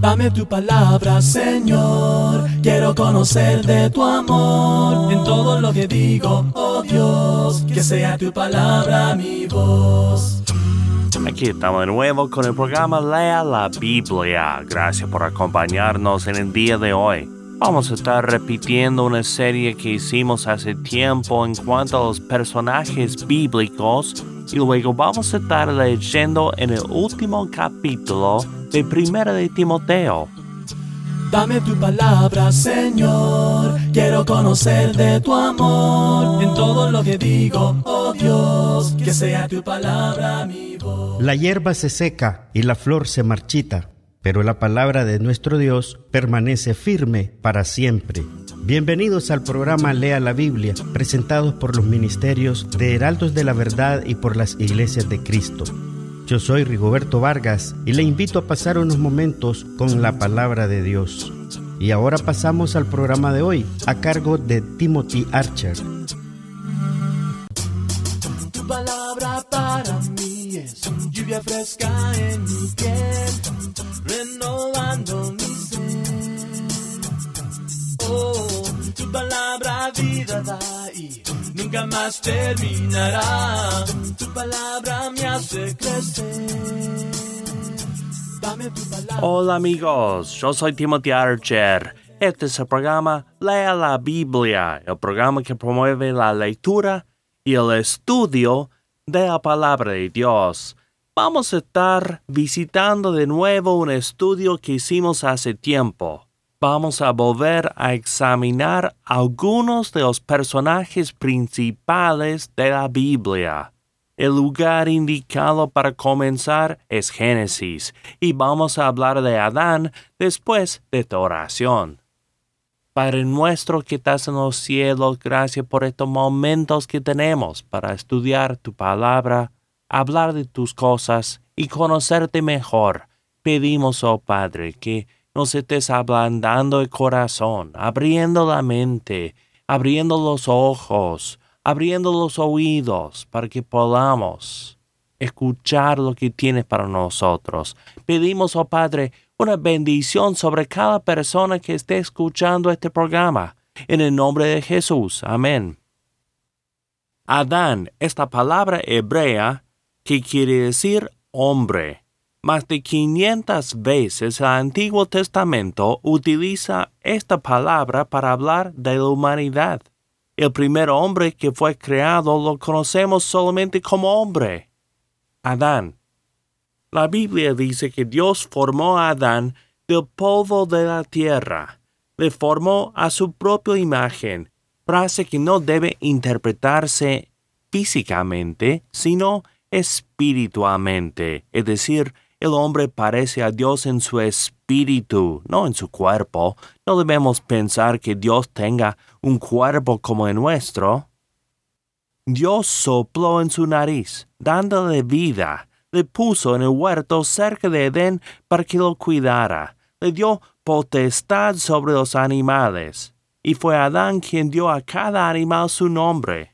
Dame tu palabra, Señor. Quiero conocer de tu amor en todo lo que digo, oh Dios. Que sea tu palabra mi voz. Aquí estamos de nuevo con el programa Lea la Biblia. Gracias por acompañarnos en el día de hoy. Vamos a estar repitiendo una serie que hicimos hace tiempo en cuanto a los personajes bíblicos y luego vamos a estar leyendo en el último capítulo de Primera de Timoteo. Dame tu palabra, Señor. Quiero conocer de tu amor en todo lo que digo, oh Dios. Que sea tu palabra mi voz. La hierba se seca y la flor se marchita, pero la palabra de nuestro Dios permanece firme para siempre. Bienvenidos al programa Lea la Biblia, presentados por los ministerios de Heraldos de la Verdad y por las Iglesias de Cristo. Yo soy Rigoberto Vargas y le invito a pasar unos momentos con la palabra de Dios. Y ahora pasamos al programa de hoy, a cargo de Timothy Archer. Tu palabra para mí es lluvia fresca en mi piel, renovando mi ser. Oh, tu palabra vida da y nunca más terminará. Tu palabra me hace crecer. Dame tu palabra. Hola amigos, yo soy Timothy Archer. Este es el programa Lea la Biblia, el programa que promueve la lectura y el estudio de la palabra de Dios. Vamos a estar visitando de nuevo un estudio que hicimos hace tiempo. Vamos a volver a examinar algunos de los personajes principales de la Biblia. El lugar indicado para comenzar es Génesis, y vamos a hablar de Adán después de esta oración. Padre nuestro que estás en los cielos, gracias por estos momentos que tenemos para estudiar tu palabra, hablar de tus cosas y conocerte mejor. Pedimos, oh Padre, que nos estés ablandando el corazón, abriendo la mente, abriendo los ojos, abriendo los oídos para que podamos escuchar lo que tienes para nosotros. Pedimos, oh Padre, una bendición sobre cada persona que esté escuchando este programa. En el nombre de Jesús. Amén. Adán, esta palabra hebrea que quiere decir hombre. Más de 500 veces el Antiguo Testamento utiliza esta palabra para hablar de la humanidad. El primer hombre que fue creado lo conocemos solamente como hombre, Adán. La Biblia dice que Dios formó a Adán del polvo de la tierra. Le formó a su propia imagen, frase que no debe interpretarse físicamente, sino espiritualmente, es decir, el hombre parece a Dios en su espíritu, no en su cuerpo. No debemos pensar que Dios tenga un cuerpo como el nuestro. Dios sopló en su nariz, dándole vida. Le puso en el huerto cerca de Edén para que lo cuidara. Le dio potestad sobre los animales. Y fue Adán quien dio a cada animal su nombre.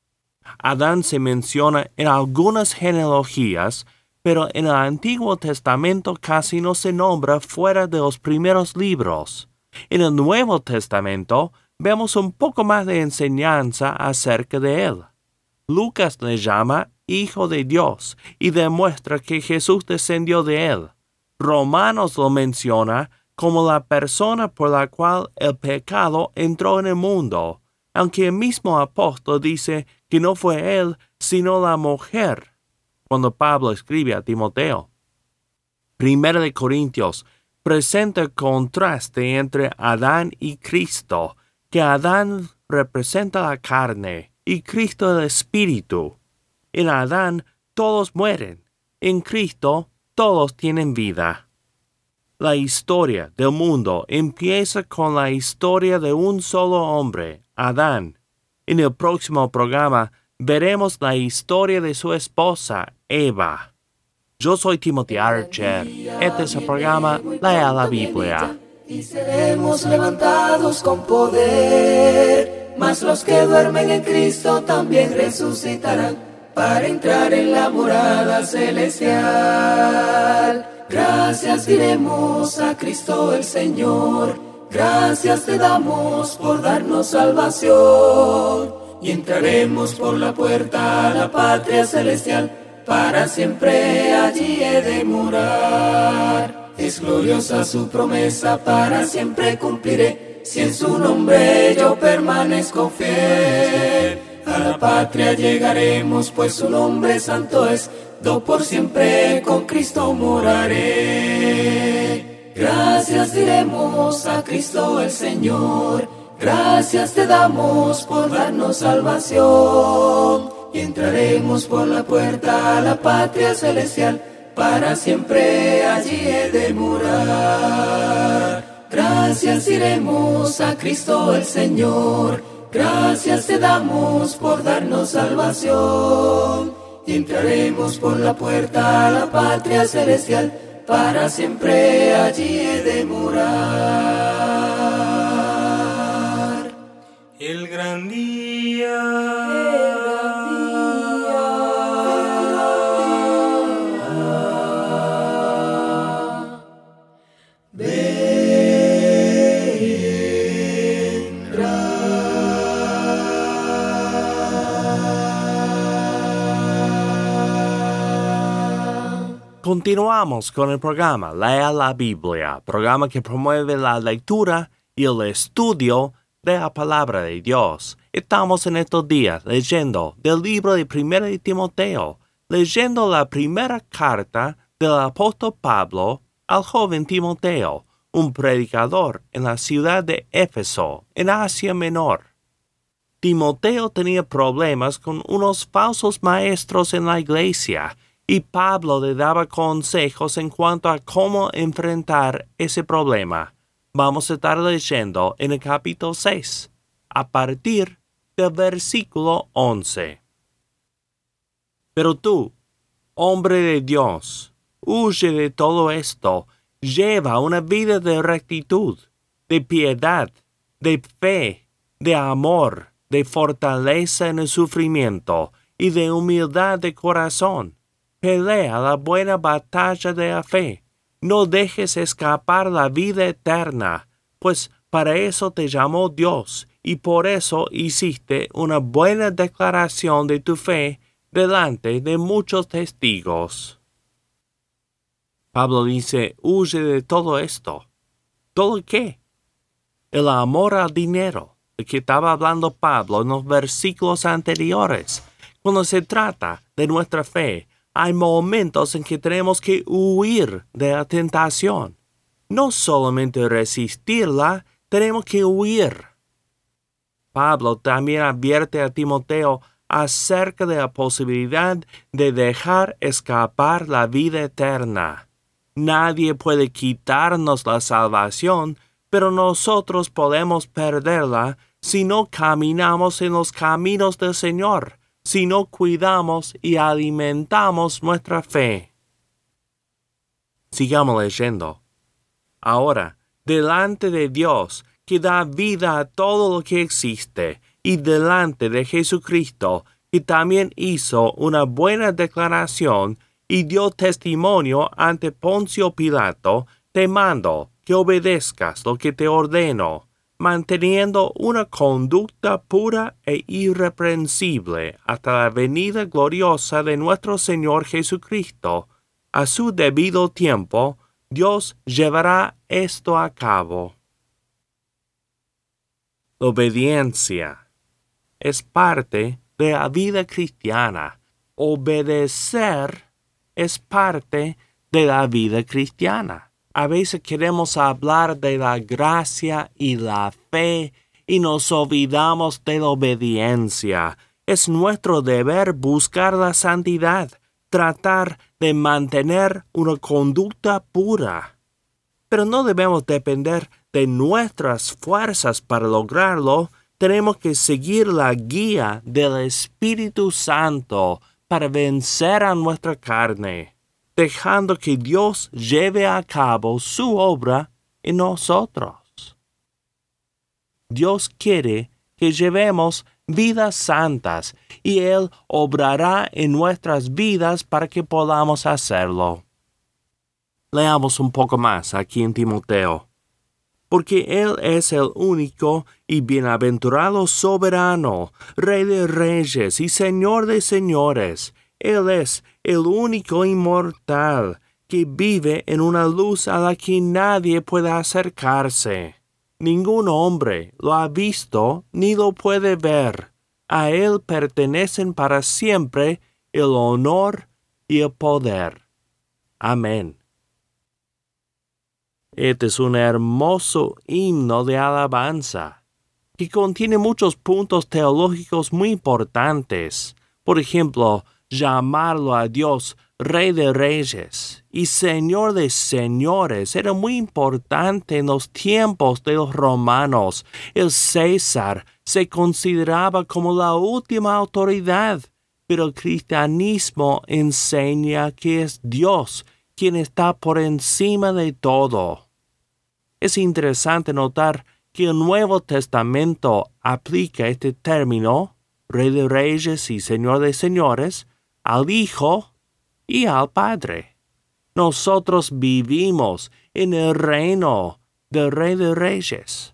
Adán se menciona en algunas genealogías, pero en el Antiguo Testamento casi no se nombra fuera de los primeros libros. En el Nuevo Testamento vemos un poco más de enseñanza acerca de él. Lucas le llama Hijo de Dios y demuestra que Jesús descendió de él. Romanos lo menciona como la persona por la cual el pecado entró en el mundo, aunque el mismo apóstol dice que no fue él, sino la mujer, cuando Pablo escribe a Timoteo. Primera de Corintios presenta el contraste entre Adán y Cristo, que Adán representa la carne y Cristo el espíritu. En Adán todos mueren, en Cristo todos tienen vida. La historia del mundo empieza con la historia de un solo hombre, Adán. En el próximo programa veremos la historia de su esposa, Eva. Yo soy Timothy Archer. Este es el programa Lea la Biblia. Y seremos levantados con poder, mas los que duermen en Cristo también resucitarán para entrar en la morada celestial. gracias diremos a Cristo el Señor. Gracias te damos por darnos salvación. Y entraremos por la puerta a la patria celestial, para siempre allí he de morar. Es gloriosa su promesa, para siempre cumpliré, si en su nombre yo permanezco fiel. A la patria llegaremos, pues su nombre santo es, do por siempre con Cristo moraré. Gracias diremos a Cristo el Señor, gracias te damos por darnos salvación. Y entraremos por la puerta a la patria celestial, para siempre allí he de morar. Gracias diremos a Cristo el Señor, gracias te damos por darnos salvación. Y entraremos por la puerta a la patria celestial, para siempre allí he de morar. El gran día, Continuamos con el programa Lea la Biblia, programa que promueve la lectura y el estudio de la palabra de Dios. Estamos en estos días leyendo del libro de 1 de Timoteo, leyendo la primera carta del apóstol Pablo al joven Timoteo, un predicador en la ciudad de Éfeso, en Asia Menor. Timoteo tenía problemas con unos falsos maestros en la iglesia, y Pablo le daba consejos en cuanto a cómo enfrentar ese problema. Vamos a estar leyendo en el capítulo 6, a partir del versículo 11. Pero tú, hombre de Dios, huye de todo esto, lleva una vida de rectitud, de piedad, de fe, de amor, de fortaleza en el sufrimiento y de humildad de corazón. Pelea la buena batalla de la fe. No dejes escapar la vida eterna, pues para eso te llamó Dios, y por eso hiciste una buena declaración de tu fe delante de muchos testigos. Pablo dice, huye de todo esto. ¿Todo qué? El amor al dinero, de que estaba hablando Pablo en los versículos anteriores. Cuando se trata de nuestra fe, hay momentos en que tenemos que huir de la tentación. No solamente resistirla, tenemos que huir. Pablo también advierte a Timoteo acerca de la posibilidad de dejar escapar la vida eterna. Nadie puede quitarnos la salvación, pero nosotros podemos perderla si no caminamos en los caminos del Señor, si no cuidamos y alimentamos nuestra fe. Sigamos leyendo. Ahora, delante de Dios, que da vida a todo lo que existe, y delante de Jesucristo, que también hizo una buena declaración y dio testimonio ante Poncio Pilato, te mando que obedezcas lo que te ordeno, manteniendo una conducta pura e irreprensible hasta la venida gloriosa de nuestro Señor Jesucristo. A su debido tiempo, Dios llevará esto a cabo. La obediencia es parte de la vida cristiana. Obedecer es parte de la vida cristiana. A veces queremos hablar de la gracia y la fe y nos olvidamos de la obediencia. Es nuestro deber buscar la santidad, tratar de mantener una conducta pura. Pero no debemos depender de nuestras fuerzas para lograrlo. Tenemos que seguir la guía del Espíritu Santo para vencer a nuestra carne, dejando que Dios lleve a cabo su obra en nosotros. Dios quiere que llevemos vidas santas y Él obrará en nuestras vidas para que podamos hacerlo. Leamos un poco más aquí en Timoteo. Porque Él es el único y bienaventurado soberano, Rey de reyes y Señor de señores. Él es el único inmortal, que vive en una luz a la que nadie puede acercarse. Ningún hombre lo ha visto ni lo puede ver. A Él pertenecen para siempre el honor y el poder. Amén. Este es un hermoso himno de alabanza, que contiene muchos puntos teológicos muy importantes. Por ejemplo, llamarlo a Dios Rey de Reyes y Señor de Señores era muy importante en los tiempos de los romanos. El César se consideraba como la última autoridad, pero el cristianismo enseña que es Dios quien está por encima de todo. Es interesante notar que el Nuevo Testamento aplica este término, Rey de Reyes y Señor de Señores, al Hijo y al Padre. Nosotros vivimos en el reino del Rey de Reyes.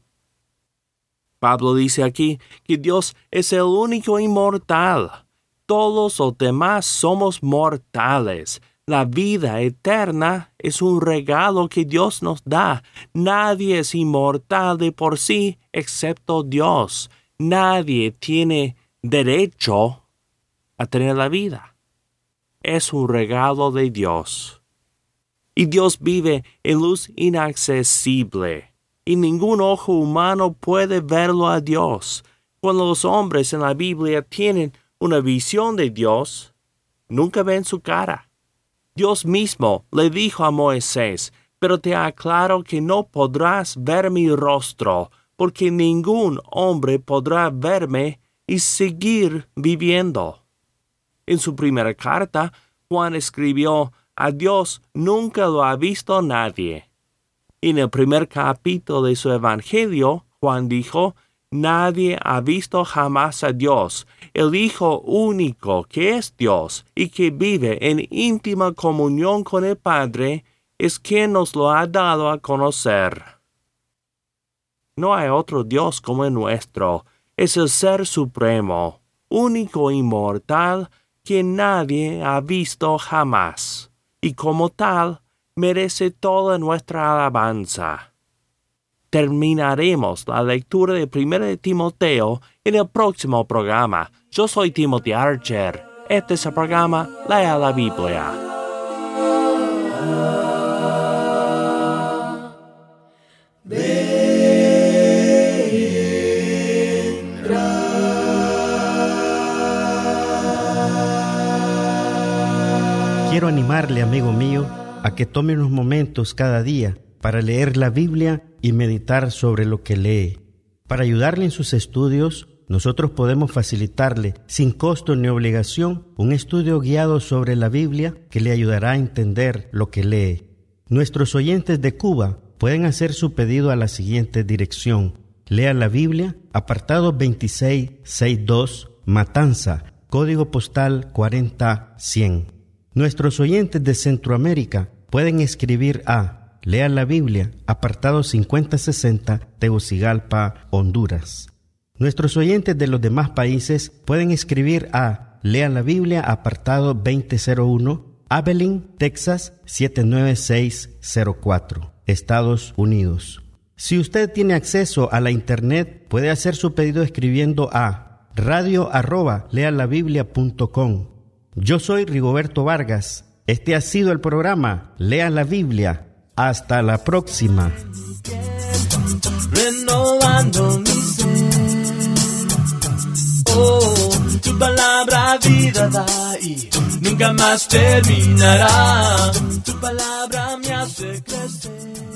Pablo dice aquí que Dios es el único inmortal. Todos los demás somos mortales. La vida eterna es un regalo que Dios nos da. Nadie es inmortal de por sí excepto Dios. Nadie tiene derecho a tener la vida. Es un regalo de Dios. Y Dios vive en luz inaccesible, y ningún ojo humano puede verlo a Dios. Cuando los hombres en la Biblia tienen una visión de Dios, nunca ven su cara. Dios mismo le dijo a Moisés: pero te aclaro que no podrás ver mi rostro, porque ningún hombre podrá verme y seguir viviendo. En su primera carta, Juan escribió: a Dios nunca lo ha visto nadie. En el primer capítulo de su Evangelio, Juan dijo: nadie ha visto jamás a Dios, el Hijo único que es Dios y que vive en íntima comunión con el Padre, es quien nos lo ha dado a conocer. No hay otro Dios como el nuestro. Es el Ser Supremo, único e inmortal, que nadie ha visto jamás, y como tal, merece toda nuestra alabanza. Terminaremos la lectura de 1 Timoteo en el próximo programa. Yo soy Timothy Archer. Este es el programa Lea la Biblia. Quiero animarle, amigo mío, a que tome unos momentos cada día para leer la Biblia y meditar sobre lo que lee. Para ayudarle en sus estudios, nosotros podemos facilitarle, sin costo ni obligación, un estudio guiado sobre la Biblia que le ayudará a entender lo que lee. Nuestros oyentes de Cuba pueden hacer su pedido a la siguiente dirección: Lea la Biblia, apartado 2662, Matanza, código postal 40100. Nuestros oyentes de Centroamérica pueden escribir a Lea la Biblia, apartado 5060, Tegucigalpa, Honduras. Nuestros oyentes de los demás países pueden escribir a Lea la Biblia, apartado 2001, Abilene, Texas 79604, Estados Unidos. Si usted tiene acceso a la internet, puede hacer su pedido escribiendo a radio@lealabiblia.com. Yo soy Rigoberto Vargas. Este ha sido el programa Lea la Biblia. Hasta la próxima. Renovando mi ser. Oh, tu palabra vida da y nunca más terminará. Tu palabra me hace crecer.